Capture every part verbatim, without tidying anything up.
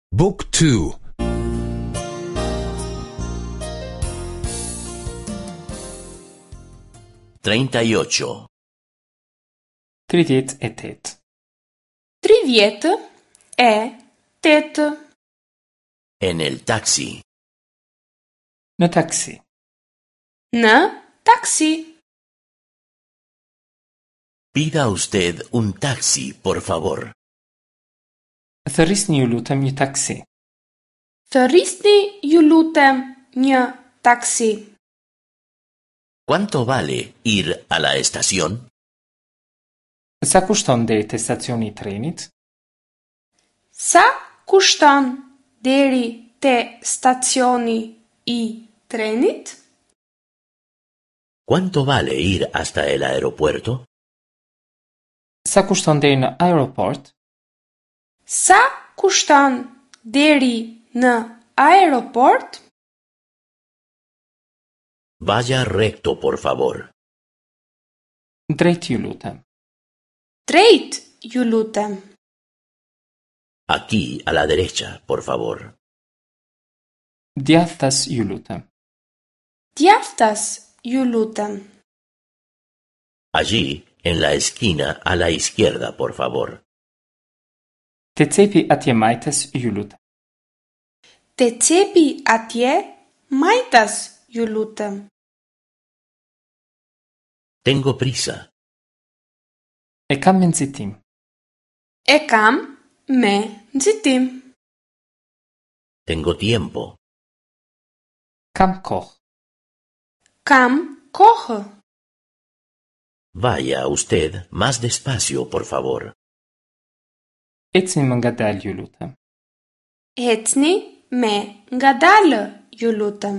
Book two. treinta y ocho. tridhjetë e tetë. tridhjetë e tetë. En el taxi. Në taksi. Në taksi. Pida usted un taxi, por favor. Thërrisni ju lutem një taksi. Thërrisni ju lutem një taksi. ¿Cuánto vale ir a la estación? Sa kushton deri te stacioni i trenit? Sa kushton deri te stacioni i trenit? ¿Cuánto vale ir hasta el aeropuerto? Sa kushton deri në aeroport? Sa kushton deri në aeroport? Vaya recto, por favor. Drejt ju lutem. Drejt ju lutem. Aquí, a la derecha, por favor. Djathtas ju lutem. Djathtas ju lutem. Allí, en la esquina, a la izquierda, por favor. Te cepi atje majtës ju lutem. Te cepi atje majtas ju lutem. Tengo prisa. E kam me nxitim. E kam me nxitim. Tengo tiempo. Kam kohë. Kam kohë. Vaya usted más despacio, por favor. Ecni më ngadalë ju lutem. Ecni me ngadalë ju lutem.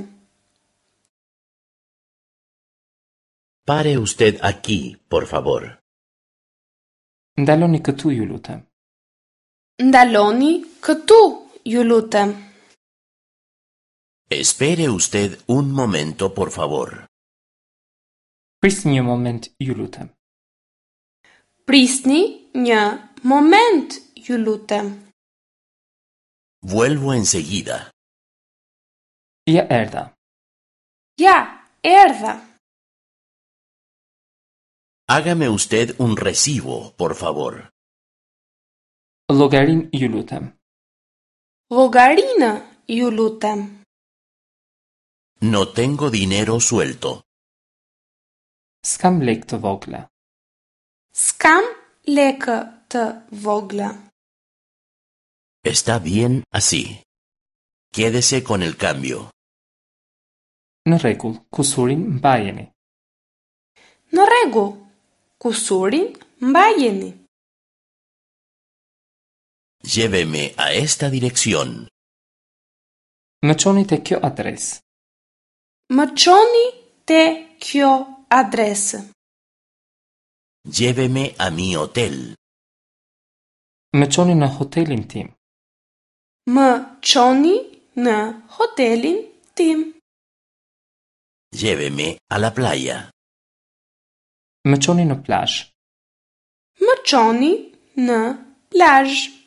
Pare usted aquí, por favor. Ndaloni këtu ju lutem. Ndaloni këtu ju lutem. Espere usted un momento, por favor. Prisni një moment ju lutem. Prisni një moment ju lutem. Vuelvo enseguida. Ja erdha. Ja, erdha. Hágame usted un recibo, por favor. Llogarin ju lutem. Llogarinë ju lutem. No tengo dinero suelto. S'kam lekë të vogla. S'kam lekë të vogla. Está bien así. Quédese con el cambio. Në rregull, kusurin mbajeni. Në rregull, kusurin mbajeni. Lléveme a esta dirección. Më çoni te kjo adresë. Më çoni te kjo adresë. Lléveme a mi hotel. Më çoni në hotelin tim. Më çoni në hotelin tim. Lléveme a la playa. Më çoni në plazh. Më çoni në plazh.